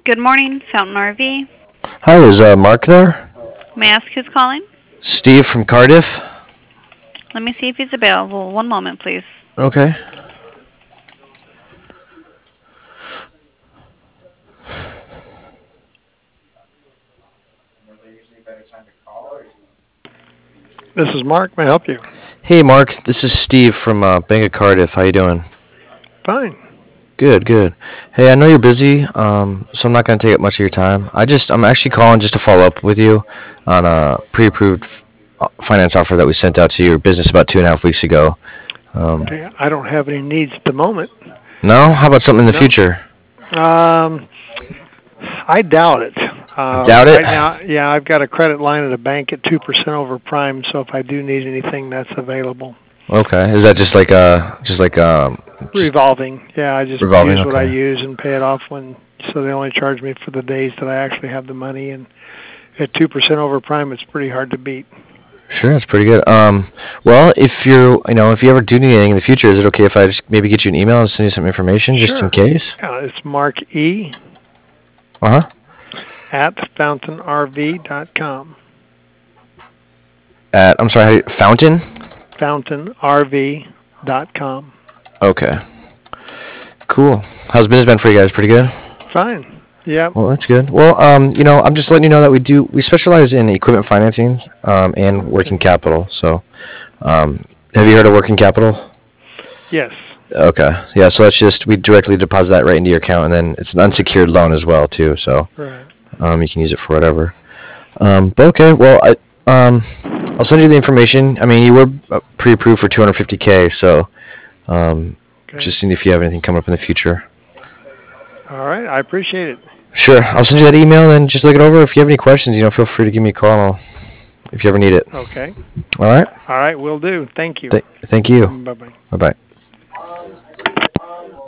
Good morning, Fountain RV. Hi, is Mark there? May I ask who's calling? Steve from Cardiff. Let me see if he's available. One moment, please. Okay. This is Mark. May I help you? Hey, Mark. This is Steve from Bank of Cardiff. How you doing? Fine. Good, good. Hey, I know you're busy, so I'm not going to take up much of your time. I'm actually calling just to follow up with you on a pre-approved finance offer that we sent out to your business about 2.5 weeks ago. Okay. I don't have any needs at the moment. No? How about something in the No. future? I doubt it. Doubt it? Right now, yeah, I've got a credit line at a bank at 2% over prime, so if I do need anything, that's available. Okay. Is that just like Revolving. Yeah, I just revolving? use what I Okay. use and pay it off so they only charge me for the days that I actually have the money, and at 2% over prime, it's pretty hard to beat. Sure, that's pretty good. Well, if you ever do need anything in the future, is it okay if I just maybe get you an email and send you some information just in Sure. case? Yeah, it's Mark E. Uh-huh. at fountainrv.com. I'm sorry, Fountain? fountainrv.com. Okay. Cool. How's business been for you guys? Pretty good? Fine. Yep. Well, that's good. Well, I'm just letting you know that we specialize in equipment financing, and working Okay. capital. So, have you heard of working capital? Yes. Okay. Yeah, so that's just, we directly deposit that right into your account, and then it's an unsecured loan as well, too. So, Right. you can use it for whatever. But okay, well, I'll send you the information. I mean, you were pre-approved for 250K, so Okay. just seeing if you have anything coming up in the future. All right. I appreciate it. Sure, I'll send you that email and just look it over. If you have any questions, feel free to give me a call. If you ever need it. Okay. All right. All right. Will do. Thank you. Thank you. Bye-bye. Bye bye.